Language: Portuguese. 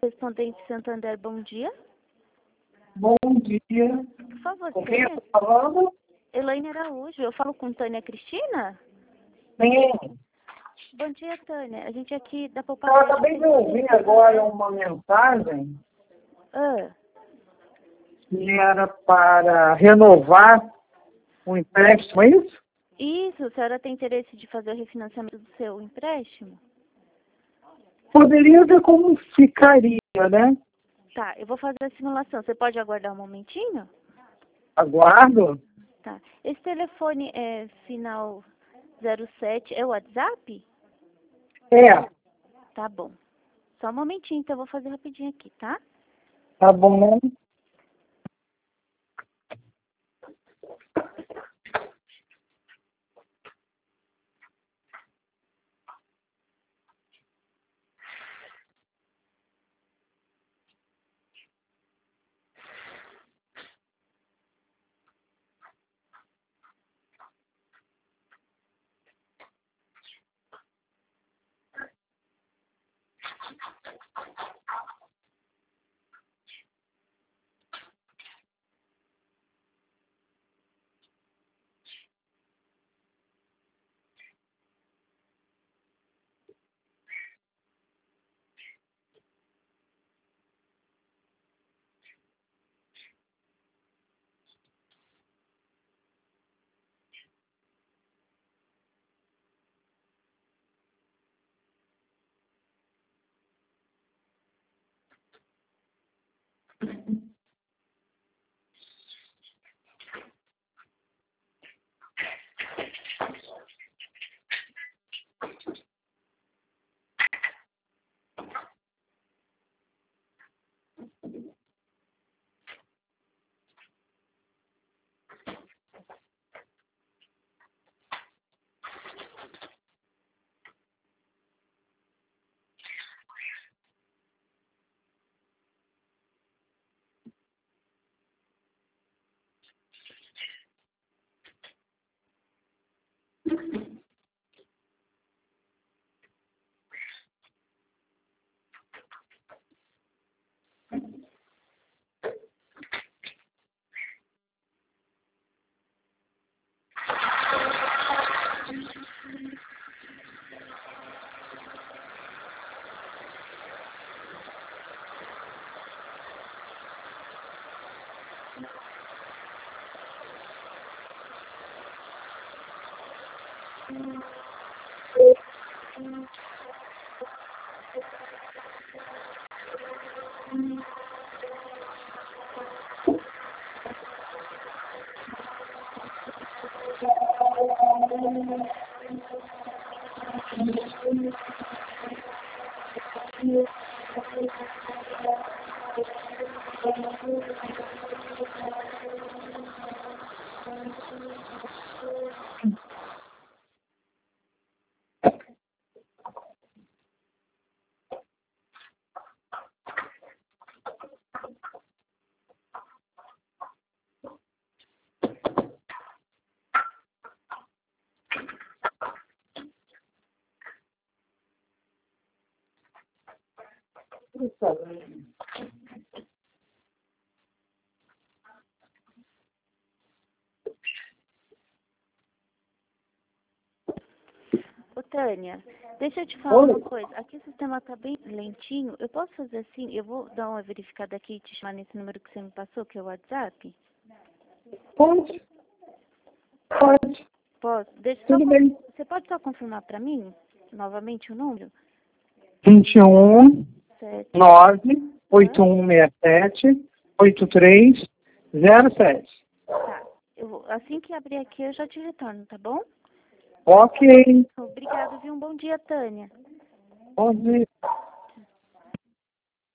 Correspondente Santander, bom dia. Bom dia. Por favor, Com quem eu Tânia. estou falando? Elaine Araújo. Eu falo com Tânia Cristina? Sim. Bom dia, Tânia. A gente aqui da Eu Poupança... acabei de ouvir agora uma mensagem que era para renovar o empréstimo, é isso? Isso, a senhora tem interesse de fazer o refinanciamento do seu empréstimo? Poderia ver como ficaria, né? Tá, eu vou fazer a simulação. Você pode aguardar um momentinho? Aguardo. Tá. Esse telefone é final 07, é o WhatsApp? É, Tá bom. Só um momentinho, então eu vou fazer rapidinho aqui, tá? tá bom. Ô, Tânia, deixa eu te falar uma coisa. Aqui o sistema tá bem lentinho. Eu posso fazer assim? Eu vou dar uma verificada aqui e te chamar nesse número que você me passou, que é o WhatsApp? Pode? Pode. Posso? Tudo bem. Você pode só confirmar para mim, novamente, o número? 21 7. 9 8167 8307. Tá. Assim que abrir aqui, eu já te retorno, tá bom? Ok. Obrigada, viu? Um bom dia, Tânia. Bom dia.